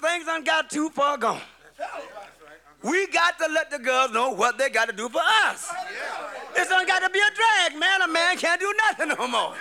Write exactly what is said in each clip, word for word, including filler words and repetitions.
things done got too far gone. We got to let the girls know what they got to do for us. It's done got to be a drag, man. A man can't do nothing no more.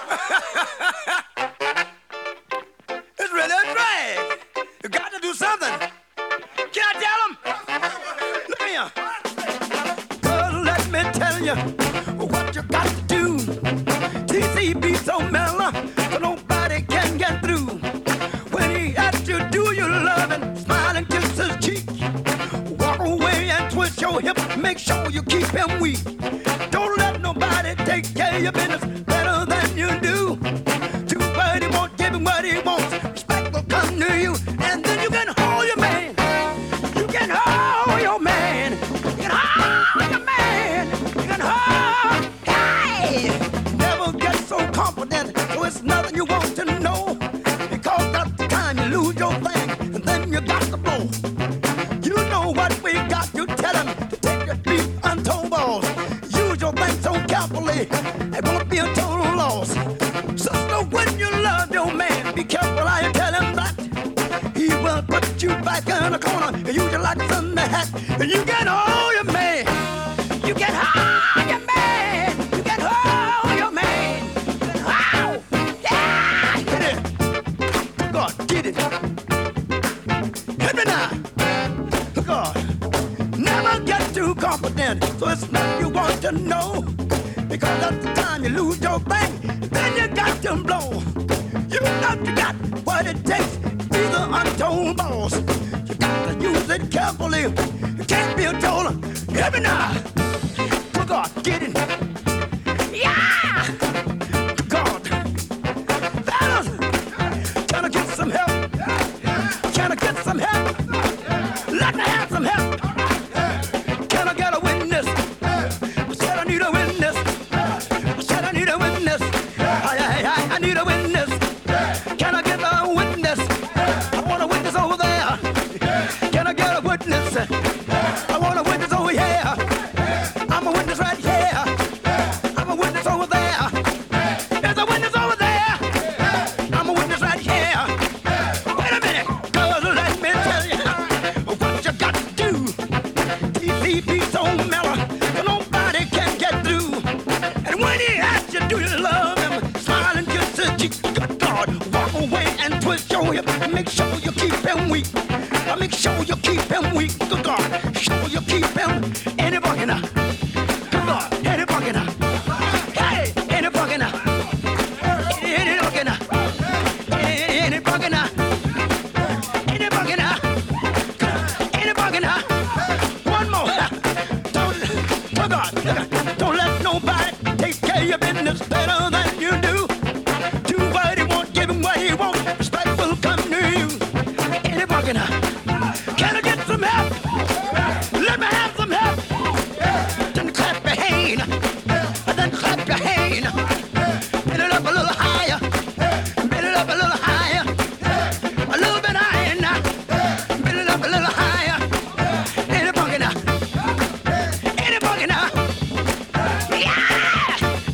It's really a drag. You got to do something. Can I tell them? Look here. Girl, let me tell you what you got to do. T C be so mellow, so nobody can get through. When he asks you, do you love him? Smile and kiss his cheek. Walk away and twist your hip. Make sure you keep him weak. Don't let nobody take care of your business better than you do. Do what he wants, give him what he wants. Respect will come to you, and then you can hold your man. You can hold your man. You can hold your man. You can hold. Hey! Never get so confident, so it's nothing you want to know. Because that's the time you lose your thing, and then you got to blow. You know what we got to tell him to take your beat untold balls. Use your thing so carefully, it won't be a total loss. Sister, when you love your man, be careful how you tell him that. He will put you back in the corner and use you like a Sunday hat. And you can hold your man. You can hold your man. You can hold your man. You can hold. Yeah, get it. God, get it. Hit me now. God, never get too confident, so it's nothing you want to know. Because at the time you lose your thing, then you got to blow. You know you got what it takes, be the untold boss. You got to use it carefully. You can't be a total. Hear me now. To God, get it. Yeah! To God. Fellas, can I get some help? Can I get some help? Let me have some help. Can I get a witness? I said I need a witness. I said I need a witness. I, I, I, I need a witness. Can I get a witness? I want a witness over there. Can I get a witness? I want a witness over here. I'm a witness right here. I'm a witness over there. There's a witness over there. I'm a witness right here. Wait a minute, cause let me tell you what you got to do. T C be so mellow, so nobody can get through. And when he asks you, do you love him? Smile and kiss his cheek. Good God, walk away and twist your hip. Make sure you keep him weak. Make sure you keep him weak. Good God, sure you keep him. Any bucket now. Good God, any bucket now. Hey, any bucket now. Any bucket now. Any bucket now. Any bucket now. Any bucket now. One more. Don't, good God, don't let nobody take care of your business better than you do. Do what he wants, give him what he wants. Respect will come to you. Any bucket now. Can I get some help? Let me have some help. Then clap your hand. Then clap your hand. Bend it up a little higher. Bend it up a little higher. A little bit higher now. Bend it up a little higher. Any bucket now. Any bucket now. Yeah!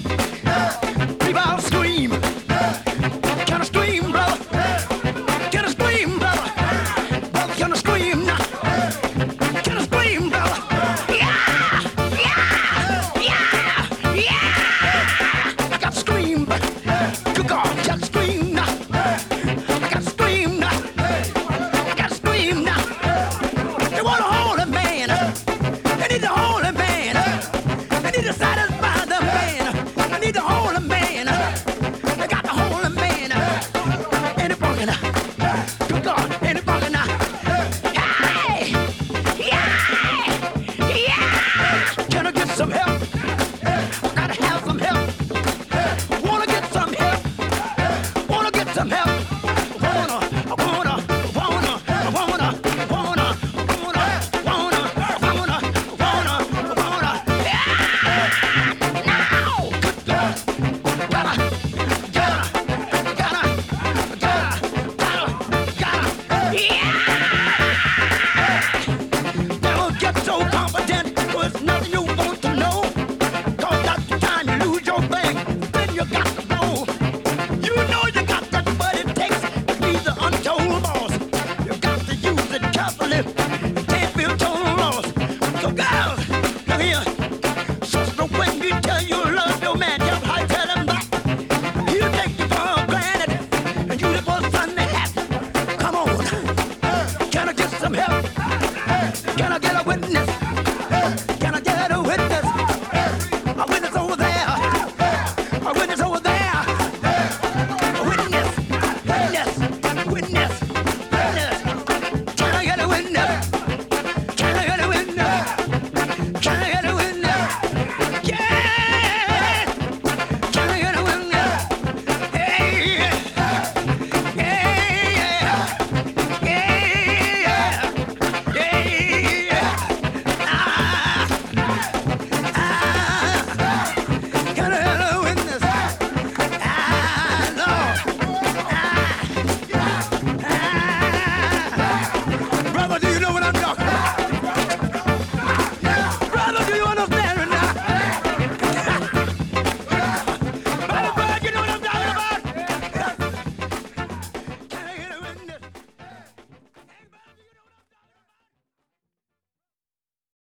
People scream. Can I scream, brother? Can I scream, brother? Brother, can I scream now? Can I scream, brother? Yeah! Yeah! Yeah! Yeah! I got to scream. Good God, I got to scream now. I got to scream now. I got to scream now. They want to hold a man. They need to hold a man. They need to satisfy the man. I need to hold a man. They got to hold a man. Any bucket now. Good God, any bucket now. Hey! Yeah! Yeah! Can I get some help? I gotta have some help. Wanna get some help? Wanna get some help? Wanna, I wanna, I wanna, I wanna, I wanna, I wanna, I wanna, I wanna, I wanna, I wanna. Yeah! Now! Good God! Gotta, gotta, gotta, gotta, gotta, gotta, Can I